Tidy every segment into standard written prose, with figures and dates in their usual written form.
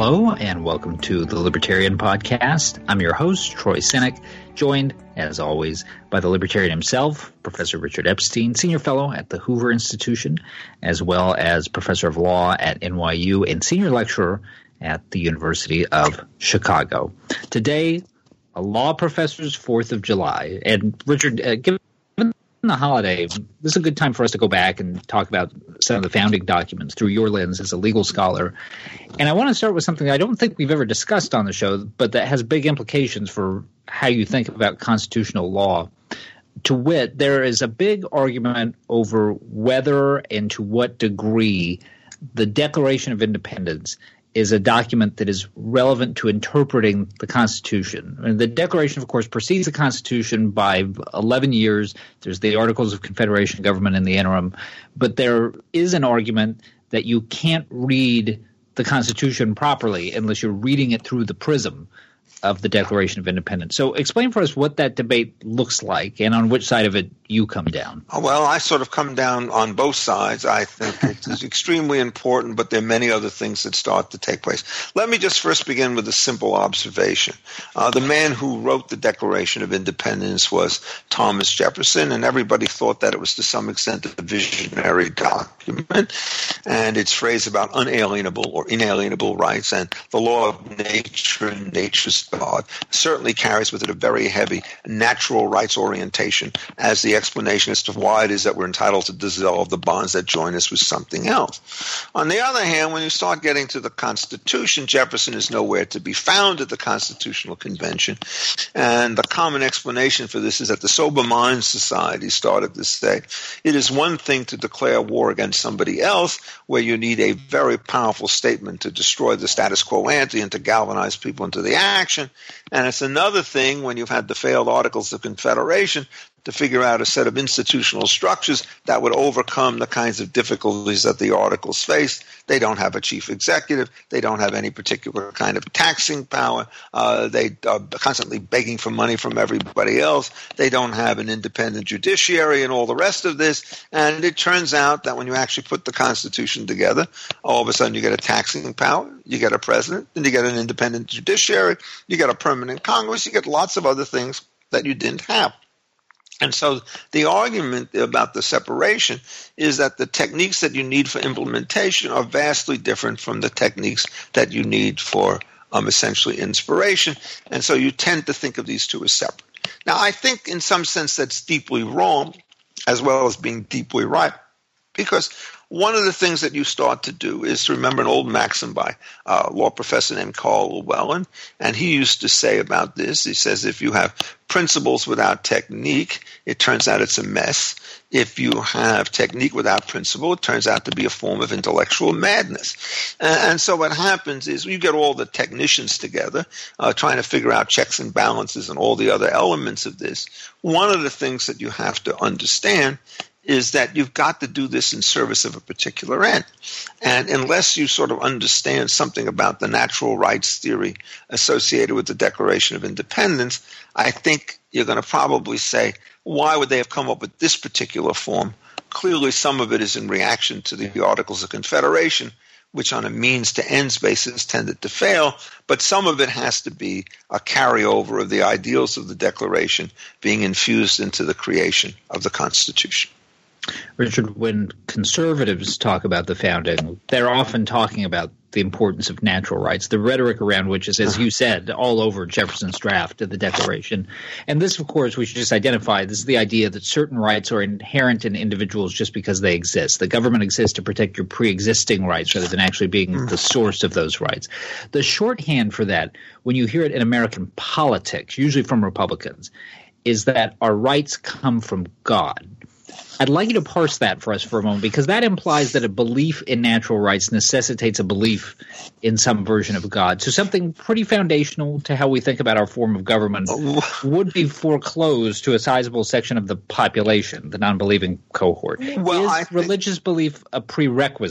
Hello, and welcome to the Libertarian Podcast. I'm your host, Troy Senik, joined, as always, by the Libertarian himself, Professor Richard Epstein, Senior Fellow at the Hoover Institution, as well as Professor of Law at NYU and Senior Lecturer at the University of Chicago. Today, a law professor's 4th of July. And Richard, given the holiday, this is a good time for us to go back and talk about some of the founding documents through your lens as a legal scholar. And I want to start with something I don't think we've ever discussed on the show, but that has big implications for how you think about constitutional law. To wit, there is a big argument over whether and to what degree the Declaration of Independence is a document that is relevant to interpreting the Constitution. And the Declaration, of course, precedes the Constitution by 11 years. There's the Articles of Confederation government in the interim. But there is an argument that you can't read the Constitution properly unless you're reading it through the prism of the Declaration of Independence. So explain for us what that debate looks like and on which side of it you come down. Well, I sort of come down on both sides. I think it is extremely important, but there are many other things that start to take place. Let me just first begin with a simple observation. The man who wrote the Declaration of Independence was Thomas Jefferson, and everybody thought that it was to some extent a visionary document, and its phrase about unalienable or inalienable rights and the law of nature and nature's God certainly carries with it a very heavy natural rights orientation as the explanation as to why it is that we're entitled to dissolve the bonds that join us with something else. On the other hand, when you start getting to the Constitution, Jefferson is nowhere to be found at the Constitutional Convention, and the common explanation for this is that the Sober Minds Society started to say it is one thing to declare war against somebody else where you need a very powerful statement to destroy the status quo ante and to galvanize people into the action, and it's another thing when you've had the failed Articles of Confederation to figure out a set of institutional structures that would overcome the kinds of difficulties that the Articles face. They don't have a chief executive. They don't have any particular kind of taxing power. They are constantly begging for money from everybody else. They don't have an independent judiciary and all the rest of this. And it turns out that when you actually put the Constitution together, all of a sudden you get a taxing power, you get a president, then you get an independent judiciary, you get a permanent Congress, you get lots of other things that you didn't have. And so the argument about the separation is that the techniques that you need for implementation are vastly different from the techniques that you need for essentially inspiration. And so you tend to think of these two as separate. Now, I think in some sense that's deeply wrong as well as being deeply right, because one of the things that you start to do is to remember an old maxim by a law professor named Carl Llewellyn, and he used to say about this, he says, if you have principles without technique, it turns out it's a mess. If you have technique without principle, it turns out to be a form of intellectual madness. And so what happens is you get all the technicians together trying to figure out checks and balances and all the other elements of this. One of the things that you have to understand is that you've got to do this in service of a particular end. And unless you sort of understand something about the natural rights theory associated with the Declaration of Independence, I think you're going to probably say, why would they have come up with this particular form? Clearly, some of it is in reaction to the Articles of Confederation, which on a means-to-ends basis tended to fail, but some of it has to be a carryover of the ideals of the Declaration being infused into the creation of the Constitution. Richard, when conservatives talk about the founding, they're often talking about the importance of natural rights, the rhetoric around which is, as you said, all over Jefferson's draft of the Declaration. And this, of course, we should just identify, this is the idea that certain rights are inherent in individuals just because they exist. The government exists to protect your pre-existing rights rather than actually being the source of those rights. The shorthand for that, when you hear it in American politics, usually from Republicans, is that our rights come from God. I'd like you to parse that for us for a moment, because that implies that a belief in natural rights necessitates a belief in some version of God. So something pretty foundational to how we think about our form of government would be foreclosed to a sizable section of the population, the non-believing cohort. Is religious belief a prerequisite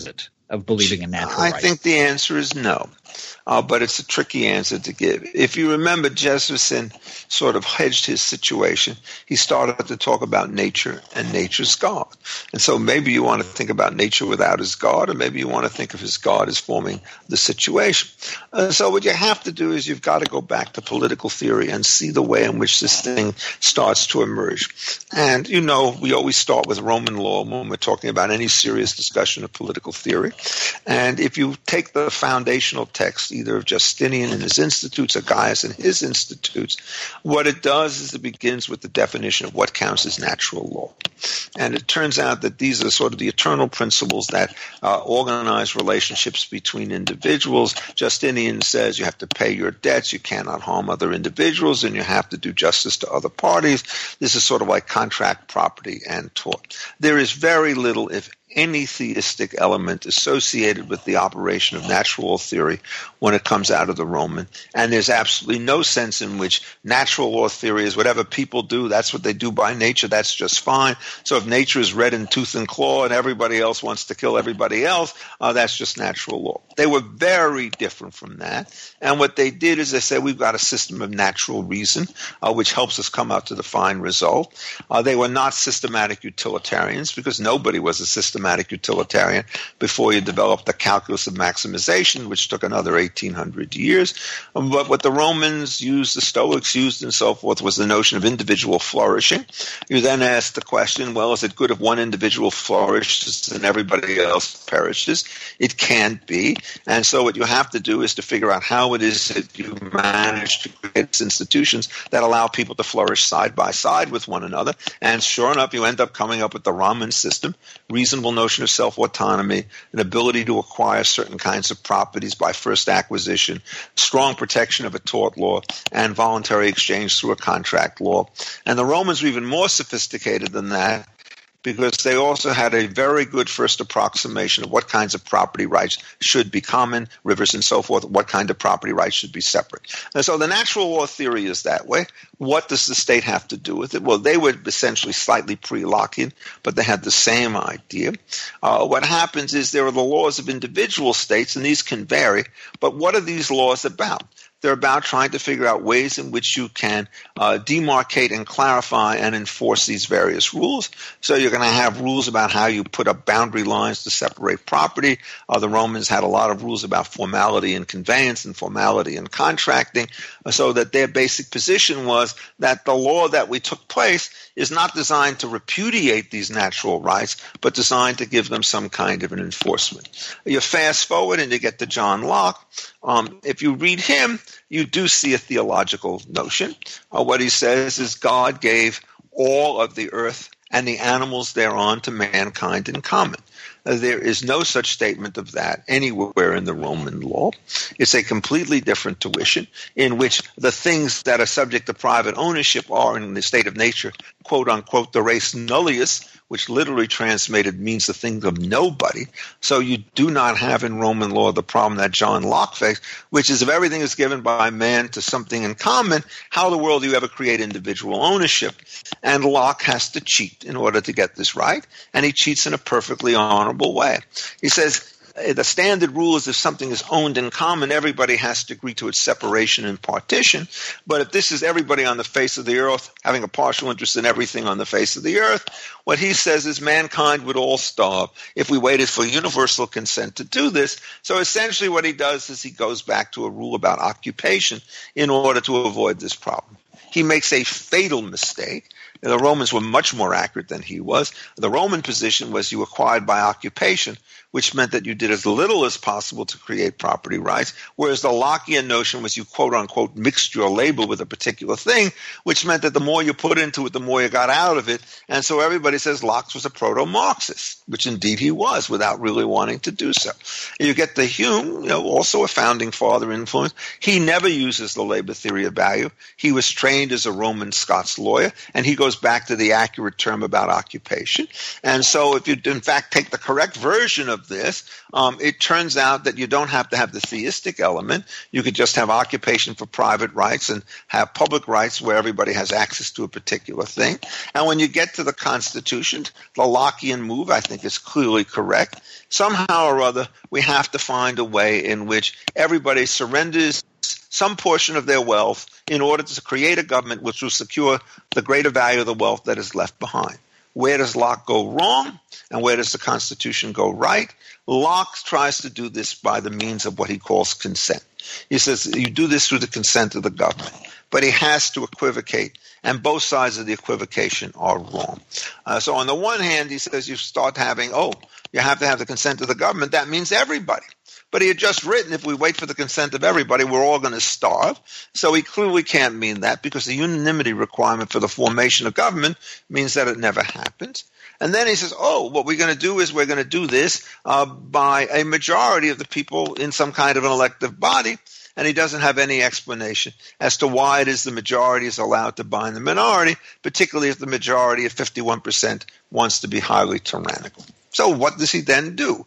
of believing in natural I rights? think the answer is no. But it's a tricky answer to give. If you remember, Jefferson sort of hedged his situation. He started to talk about nature and nature's God. And so maybe you want to think about nature without his God, or maybe you want to think of his God as forming the situation. So what you have to do is you've got to go back to political theory and see the way in which this thing starts to emerge. And, you know, we always start with Roman law when we're talking about any serious discussion of political theory. And if you take the foundational text, either of Justinian and his institutes or Gaius and his institutes, what it does is it begins with the definition of what counts as natural law. And it turns out that these are sort of the eternal principles that organize relationships between individuals. Justinian says you have to pay your debts, you cannot harm other individuals, and you have to do justice to other parties. This is sort of like contract, property, and tort. There is very little, if any, theistic element associated with the operation of natural law theory when it comes out of the Roman. And there's absolutely no sense in which natural law theory is whatever people do, that's what they do by nature, that's just fine. So if nature is red in tooth and claw and everybody else wants to kill everybody else, that's just natural law. They were very different from that. And what they did is they said, we've got a system of natural reason, which helps us come out to the fine result. They were not systematic utilitarians, because nobody was a systematic utilitarian before you developed the calculus of maximization, which took another 1,800 years. But what the Romans used, the Stoics used, and so forth, was the notion of individual flourishing. You then ask the question, well, is it good if one individual flourishes and everybody else perishes? It can't be. And so what you have to do is to figure out how it is that you manage to create institutions that allow people to flourish side by side with one another. And sure enough, you end up coming up with the Raman system, reasonable notion of self-autonomy, an ability to acquire certain kinds of properties by first acquisition, strong protection of a tort law, and voluntary exchange through a contract law. And the Romans were even more sophisticated than that, because they also had a very good first approximation of what kinds of property rights should be common, rivers and so forth, what kind of property rights should be separate. And so the natural law theory is that way. What does the state have to do with it? Well, they were essentially slightly pre-Lockean, but they had the same idea. What happens is there are the laws of individual states, and these can vary, but what are these laws about? They're about trying to figure out ways in which you can demarcate and clarify and enforce these various rules. So you're going to have rules about how you put up boundary lines to separate property. The Romans had a lot of rules about formality and conveyance and formality and contracting, so that their basic position was that the law that we took place is not designed to repudiate these natural rights, but designed to give them some kind of an enforcement. You fast forward and you get to John Locke. If you read him, you do see a theological notion. What he says is God gave all of the earth and the animals thereon to mankind in common. There is no such statement of that anywhere in the Roman law. It's a completely different tuition in which the things that are subject to private ownership are in the state of nature, quote unquote, the res nullius, which literally translated means the thing of nobody. So you do not have in Roman law the problem that John Locke faced, which is if everything is given by man to something in common, how in the world do you ever create individual ownership? And Locke has to cheat in order to get this right, and he cheats in a perfectly honorable way. He says, the standard rule is if something is owned in common, everybody has to agree to its separation and partition. But if this is everybody on the face of the earth having a partial interest in everything on the face of the earth, what he says is mankind would all starve if we waited for universal consent to do this. So essentially what he does is he goes back to a rule about occupation in order to avoid this problem. He makes a fatal mistake. The Romans were much more accurate than he was. The Roman position was you acquired by occupation, which meant that you did as little as possible to create property rights, whereas the Lockean notion was you, quote-unquote, mixed your labor with a particular thing, which meant that the more you put into it, the more you got out of it. And so everybody says Locke was a proto-Marxist, which indeed he was, without really wanting to do so. You get to Hume, also a founding father influence. He never uses the labor theory of value. He was trained as a Roman Scots lawyer, and he goes goes back to the accurate term about occupation. And so if you, in fact, take the correct version of this, it turns out that you don't have to have the theistic element. You could just have occupation for private rights and have public rights where everybody has access to a particular thing. And when you get to the Constitution, the Lockean move, I think, is clearly correct. Somehow or other, we have to find a way in which everybody surrenders some portion of their wealth in order to create a government which will secure the greater value of the wealth that is left behind. Where does Locke go wrong, and where does the Constitution go right? Locke tries to do this by the means of what he calls consent. He says you do this through the consent of the government, but he has to equivocate, and both sides of the equivocation are wrong. So on the one hand, he says you start having, you have to have the consent of the government. That means everybody. But he had just written, if we wait for the consent of everybody, we're all going to starve. So he clearly can't mean that, because the unanimity requirement for the formation of government means that it never happens. And then he says, what we're going to do is we're going to do this by a majority of the people in some kind of an elective body. And he doesn't have any explanation as to why it is the majority is allowed to bind the minority, particularly if the majority of 51% wants to be highly tyrannical. So what does he then do?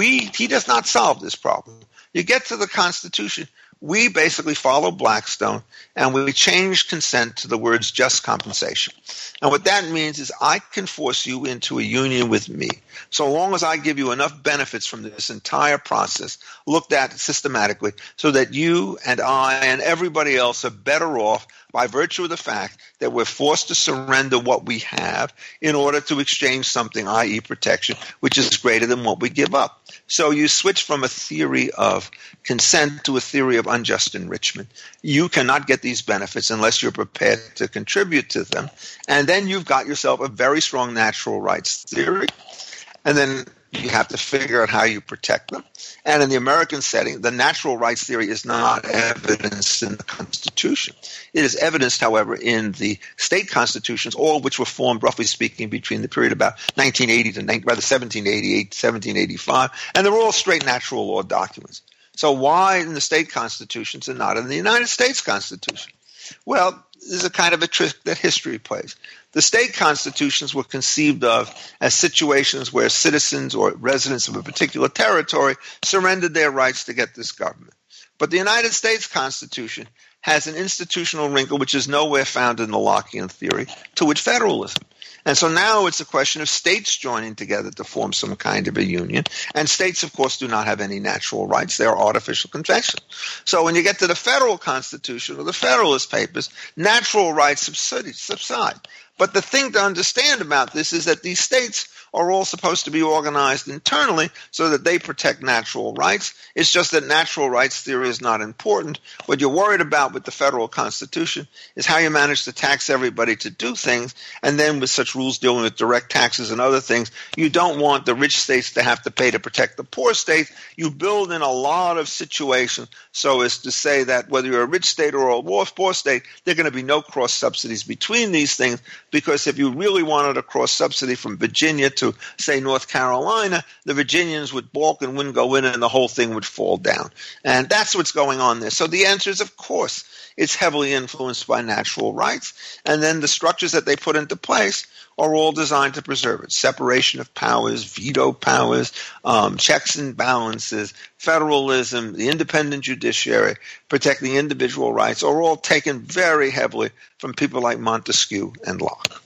He does not solve this problem. You get to the Constitution, we basically follow Blackstone, and we change consent to the words just compensation. And what that means is I can force you into a union with me, so long as I give you enough benefits from this entire process, looked at systematically, so that you and I and everybody else are better off by virtue of the fact that we're forced to surrender what we have in order to exchange something, i.e. protection, which is greater than what we give up. So you switch from a theory of consent to a theory of unjust enrichment. You cannot get these benefits unless you're prepared to contribute to them. And then you've got yourself a very strong natural rights theory. And then you have to figure out how you protect them. And in the American setting, the natural rights theory is not evidenced in the Constitution. It is evidenced, however, in the state constitutions, all of which were formed, roughly speaking, between the period about 1980 to 1788, 1785, and they're all straight natural law documents. So why in the state constitutions and not in the United States Constitution? Well, there's a kind of a trick that history plays. The state constitutions were conceived of as situations where citizens or residents of a particular territory surrendered their rights to get this government. But the United States Constitution has an institutional wrinkle which is nowhere found in the Lockean theory, to wit federalism. And so now it's a question of states joining together to form some kind of a union. And states, of course, do not have any natural rights. They are artificial conventions. So when you get to the federal constitution or the Federalist Papers, natural rights subside. But the thing to understand about this is that these states are all supposed to be organized internally so that they protect natural rights. It's just that natural rights theory is not important. What you're worried about with the federal constitution is how you manage to tax everybody to do things, and then with such rules dealing with direct taxes and other things, you don't want the rich states to have to pay to protect the poor states. You build in a lot of situations so as to say that whether you're a rich state or a poor state, there are going to be no cross subsidies between these things, because if you really wanted a cross subsidy from Virginia to, say, North Carolina, the Virginians would balk and wouldn't go in, and the whole thing would fall down. And that's what's going on there. So the answer is, of course, it's heavily influenced by natural rights. And then the structures that they put into place are all designed to preserve it. Separation of powers, veto powers, checks and balances, federalism, the independent judiciary, protecting individual rights are all taken very heavily from people like Montesquieu and Locke.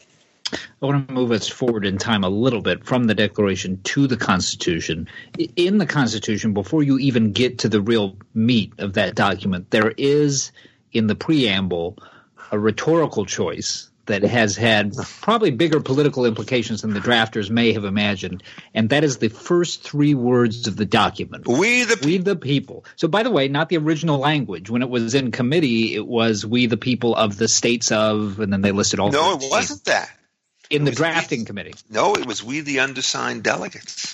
I want to move us forward in time a little bit from the Declaration to the Constitution. In the Constitution, before you even get to the real meat of that document, there is in the preamble a rhetorical choice that has had probably bigger political implications than the drafters may have imagined, and that is the first three words of the document. We the people. So, by the way, not the original language. When it was in committee, it was we the people of the states of, and then they listed all. No, it wasn't that. In the drafting committee. No, it was we the undersigned delegates.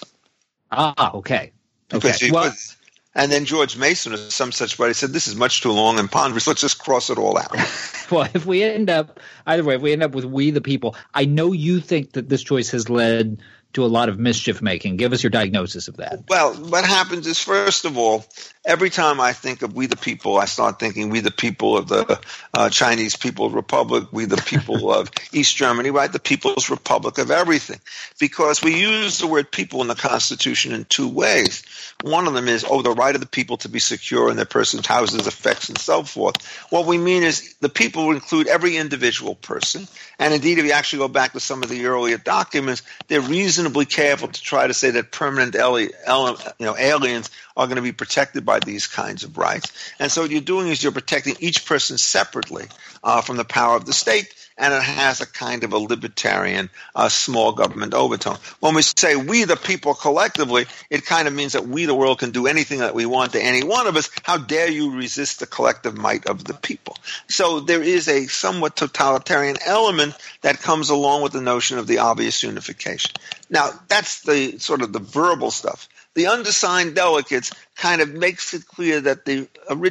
Ah, okay. Okay. And then George Mason or some such body said, this is much too long and ponderous. Let's just cross it all out. Well, if we end up – either way, if we end up with we the people, I know you think that this choice has led to a lot of mischief making. Give us your diagnosis of that. Well, what happens is, first of all, every time I think of we the people, I start thinking we the people of the Chinese People's Republic, we the people of East Germany, right? The People's Republic of everything. Because we use the word people in the Constitution in two ways. One of them is, the right of the people to be secure in their persons, houses, effects, and so forth. What we mean is the people will include every individual person. And indeed, if you actually go back to some of the earlier documents, they're reasonably careful to try to say that permanent aliens are going to be protected by these kinds of rights. And so what you're doing is you're protecting each person separately from the power of the state, and it has a kind of a libertarian small government overtone. When we say we the people collectively, it kind of means that we the world can do anything that we want to any one of us. How dare you resist the collective might of the people? So there is a somewhat totalitarian element that comes along with the notion of the obvious unification. Now, that's the sort of the verbal stuff. The undersigned delegates kind of makes it clear that the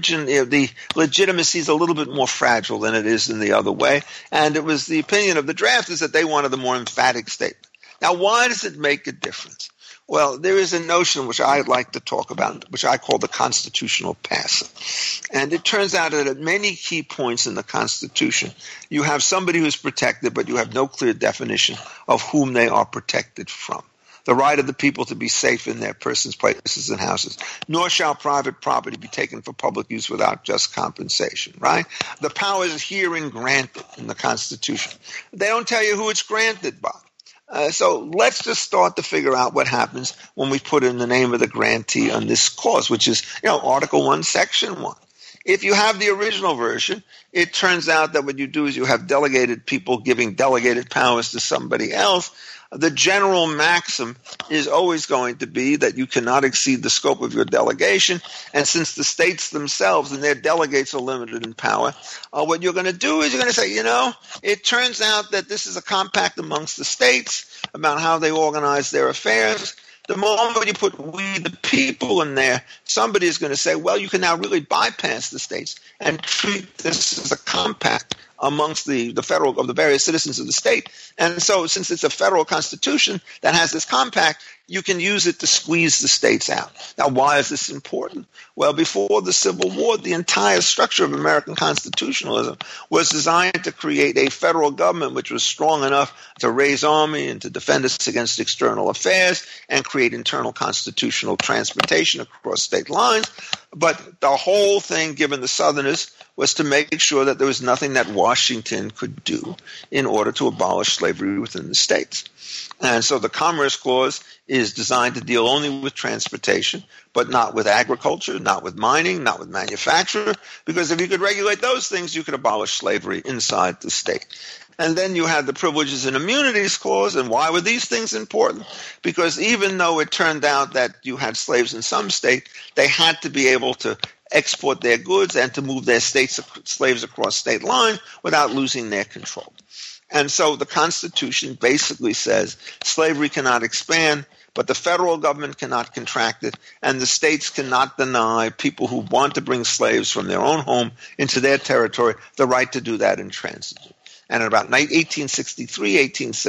legitimacy is a little bit more fragile than it is in the other way. And it was the opinion of the drafters that they wanted the more emphatic statement. Now, why does it make a difference? Well, there is a notion which I'd like to talk about, which I call the constitutional passive. And it turns out that at many key points in the Constitution, you have somebody who's protected, but you have no clear definition of whom they are protected from. The right of the people to be safe in their persons, places, and houses. Nor shall private property be taken for public use without just compensation, right? The power is herein granted in the Constitution. They don't tell you who it's granted by. So let's just start to figure out what happens when we put in the name of the grantee on this clause, which is, Article 1, Section 1. If you have the original version, it turns out that what you do is you have delegated people giving delegated powers to somebody else. The general maxim is always going to be that you cannot exceed the scope of your delegation. And since the states themselves and their delegates are limited in power, what you're going to do is you're going to say, it turns out that this is a compact amongst the states about how they organize their affairs. The moment you put we the people in there, somebody is going to say, well, you can now really bypass the states and treat this as a compact amongst the federal of the various citizens of the state. And so since it's a federal constitution that has this compact, you can use it to squeeze the states out. Now, why is this important? Well, before the Civil War, the entire structure of American constitutionalism was designed to create a federal government which was strong enough to raise army and to defend us against external affairs and create internal constitutional transportation across state lines. But the whole thing, given the Southerners, was to make sure that there was nothing that Washington could do in order to abolish slavery within the states. And so the Commerce Clause is designed to deal only with transportation, but not with agriculture, not with mining, not with manufacture, because if you could regulate those things, you could abolish slavery inside the state. And then you had the Privileges and Immunities Clause. And why were these things important? Because even though it turned out that you had slaves in some state, they had to be able to export their goods and to move their slaves across state lines without losing their control. And so the Constitution basically says slavery cannot expand, but the federal government cannot contract it, and the states cannot deny people who want to bring slaves from their own home into their territory the right to do that in transit. And in about 1860,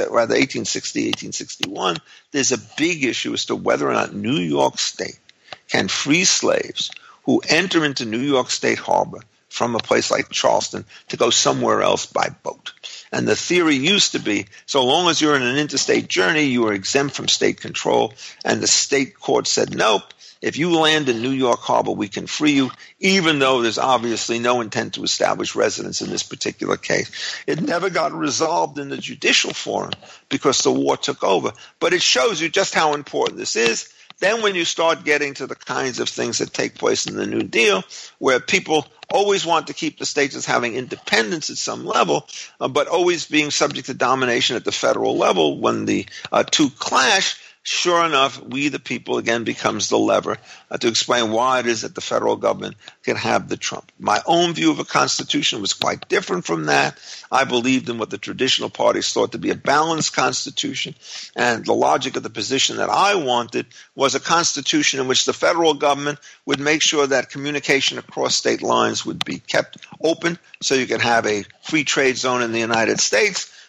1861, there's a big issue as to whether or not New York State can free slaves who enter into New York State harbor from a place like Charleston to go somewhere else by boat. And the theory used to be, so long as you're in an interstate journey, you are exempt from state control. And the state court said, nope, if you land in New York Harbor, we can free you, even though there's obviously no intent to establish residence in this particular case. It never got resolved in the judicial forum because the war took over. But it shows you just how important this is. Then when you start getting to the kinds of things that take place in the New Deal, where people always want to keep the states as having independence at some level, but always being subject to domination at the federal level when the two clash, sure enough, we the people again becomes the lever to explain why it is that the federal government can have the trump. My own view of a constitution was quite different from that. I believed in what the traditional parties thought to be a balanced constitution, and the logic of the position that I wanted was a constitution in which the federal government would make sure that communication across state lines would be kept open so you could have a free trade zone in the United States,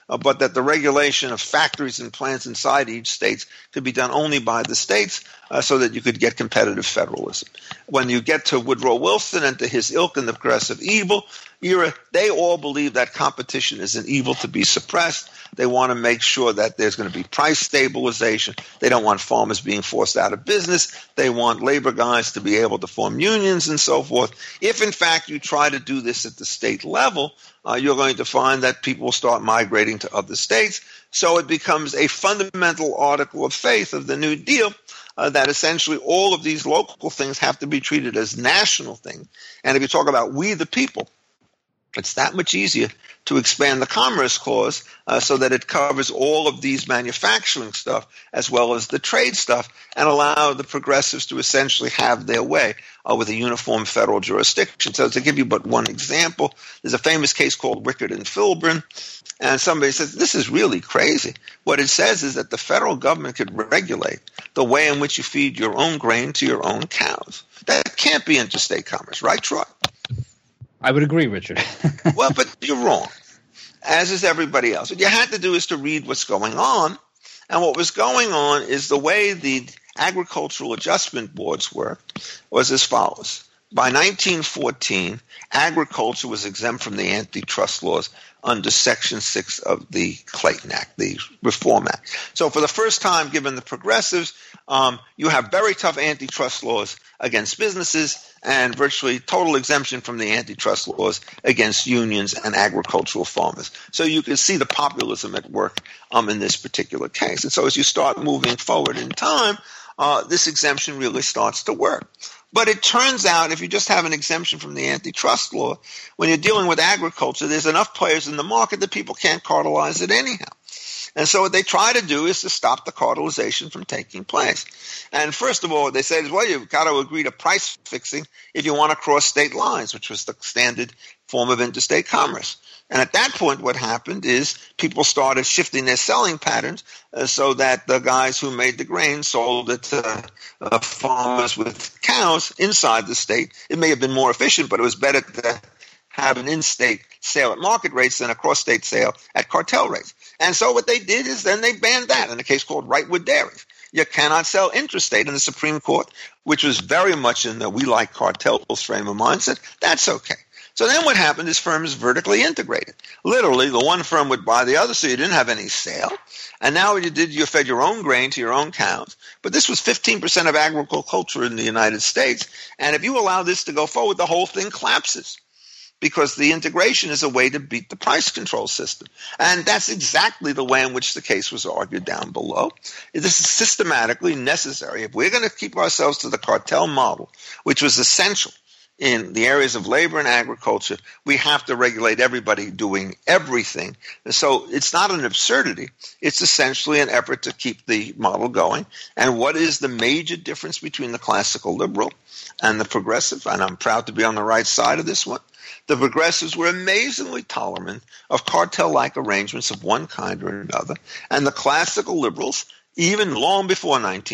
but that the regulation of factories and plants inside each state could be done only by the states so that you could get competitive federalism. When you get to Woodrow Wilson and to his ilk in the progressive evil era, they all believe that competition is an evil to be suppressed. They want to make sure that there's going to be price stabilization. They don't want farmers being forced out of business. They want labor guys to be able to form unions and so forth. If, in fact, you try to do this at the state level, you're going to find that people will start migrating to other states. So it becomes a fundamental article of faith of the New Deal that essentially all of these local things have to be treated as national things. And if you talk about we the people, it's that much easier to expand the Commerce Clause so that it covers all of these manufacturing stuff as well as the trade stuff and allow the progressives to essentially have their way with a uniform federal jurisdiction. So to give you but one example, there's a famous case called Wickard and Filburn, and somebody says, this is really crazy. What it says is that the federal government could regulate the way in which you feed your own grain to your own cows. That can't be interstate commerce, right, Troy? I would agree, Richard. Well, but you're wrong, as is everybody else. What you had to do is to read what's going on. And what was going on is the way the agricultural adjustment boards worked was as follows. By 1914, agriculture was exempt from the antitrust laws under Section 6 of the Clayton Act, the Reform Act. So for the first time, given the progressives, you have very tough antitrust laws against businesses and virtually total exemption from the antitrust laws against unions and agricultural farmers. So you can see the populism at work in this particular case. And so as you start moving forward in time, this exemption really starts to work. But it turns out if you just have an exemption from the antitrust law, when you're dealing with agriculture, there's enough players in the market that people can't cartelize it anyhow. And so what they try to do is to stop the cartelization from taking place. And first of all, what they said is, well, you've got to agree to price fixing if you want to cross state lines, which was the standard form of interstate commerce. And at that point, what happened is people started shifting their selling patterns so that the guys who made the grain sold it to farmers with cows inside the state. It may have been more efficient, but it was better to have an in-state sale at market rates than a cross-state sale at cartel rates. And so what they did is then they banned that in a case called Wrightwood Dairy. You cannot sell intrastate in the Supreme Court, which was very much in the we like cartels frame of mind, said that's okay. So then what happened is firms vertically integrated. Literally, the one firm would buy the other, so you didn't have any sale. And now what you did, you fed your own grain to your own cows. But this was 15% of agriculture in the United States. And if you allow this to go forward, the whole thing collapses, because the integration is a way to beat the price control system. And that's exactly the way in which the case was argued down below. This is systematically necessary. If we're going to keep ourselves to the cartel model, which was essential in the areas of labor and agriculture, we have to regulate everybody doing everything. So it's not an absurdity. It's essentially an effort to keep the model going. And what is the major difference between the classical liberal and the progressive? And I'm proud to be on the right side of this one. The progressives were amazingly tolerant of cartel-like arrangements of one kind or another. And the classical liberals, even long before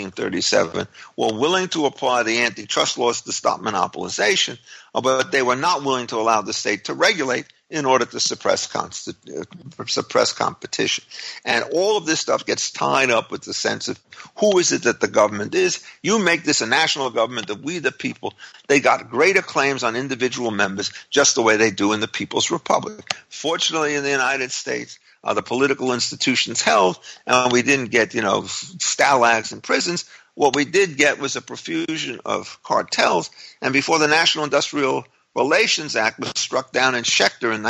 1937, were willing to apply the antitrust laws to stop monopolization, but they were not willing to allow the state to regulate in order to suppress competition. And all of this stuff gets tied up with the sense of who is it that the government is. You make this a national government of we the people. They got greater claims on individual members just the way they do in the People's Republic. Fortunately, in the United States, the political institutions held, and we didn't get, stalags and prisons. What we did get was a profusion of cartels. And before the National Industrial Relations Act was struck down in Schechter in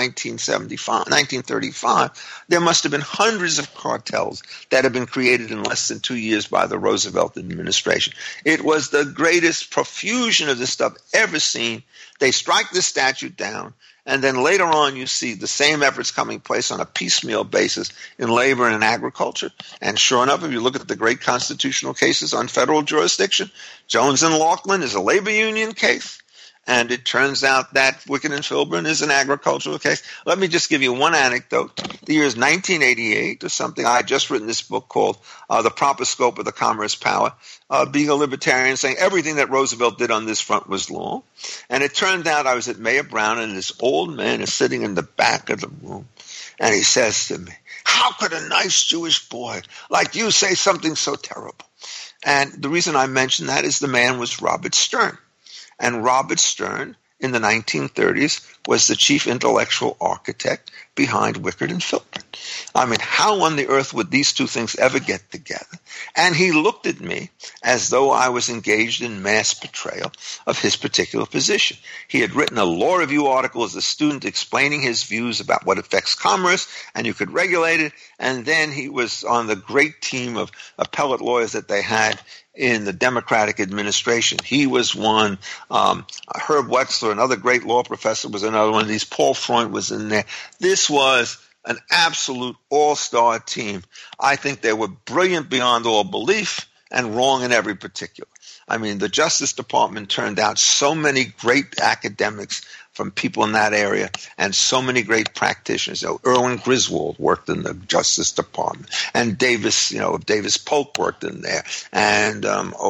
1935, there must have been hundreds of cartels that had been created in less than 2 years by the Roosevelt administration. It was the greatest profusion of this stuff ever seen. They strike this statute down, and then later on you see the same efforts coming place on a piecemeal basis in labor and in agriculture. And sure enough, if you look at the great constitutional cases on federal jurisdiction, Jones and Laughlin is a labor union case. And it turns out that Wickard and Filburn is an agricultural case. Let me just give you one anecdote. The year is 1988 or something. I had just written this book called The Proper Scope of the Commerce Power, being a libertarian, saying everything that Roosevelt did on this front was law. And it turned out I was at Mayor Brown, and this old man is sitting in the back of the room. And he says to me, how could a nice Jewish boy like you say something so terrible? And the reason I mention that is the man was Robert Stern. And Robert Stern, in the 1930s, was the chief intellectual architect behind Wickard and Philbrick. I mean, how on the earth would these two things ever get together? And he looked at me as though I was engaged in mass betrayal of his particular position. He had written a law review article as a student explaining his views about what affects commerce, and you could regulate it. And then he was on the great team of appellate lawyers that they had in the Democratic administration. He was one. Herb Wetzler, another great law professor, was another one of these. Paul Freund was in there. This was an absolute all-star team. I think they were brilliant beyond all belief and wrong in every particular. I mean, the Justice Department turned out so many great academics from people in that area and so many great practitioners. Erwin Griswold worked in the Justice Department, and Davis Polk worked in there, and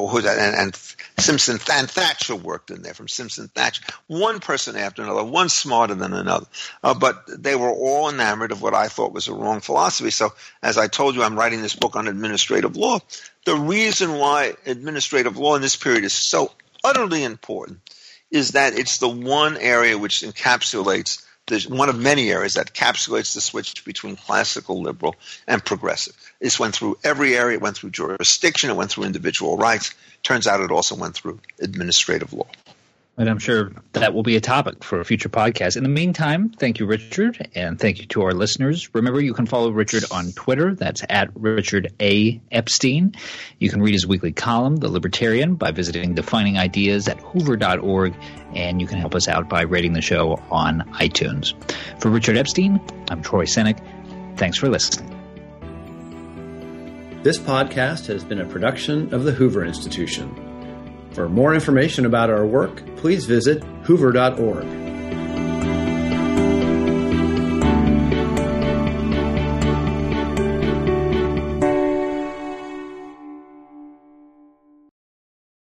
Simpson Thatcher worked in there from Simpson Thatcher. One person after another, one smarter than another. But they were all enamored of what I thought was a wrong philosophy. So as I told you, I'm writing this book on administrative law. The reason why administrative law in this period is so utterly important is that it's the one area which encapsulates, one of many areas that encapsulates the switch between classical liberal and progressive. This went through every area. It went through jurisdiction. It went through individual rights. Turns out it also went through administrative law. And I'm sure that will be a topic for a future podcast. In the meantime, thank you, Richard, and thank you to our listeners. Remember, you can follow Richard on Twitter. That's at Richard A. Epstein. You can read his weekly column, The Libertarian, by visiting Defining Ideas at hoover.org, and you can help us out by rating the show on iTunes. For Richard Epstein, I'm Troy Senik. Thanks for listening. This podcast has been a production of the Hoover Institution. For more information about our work, please visit hoover.org.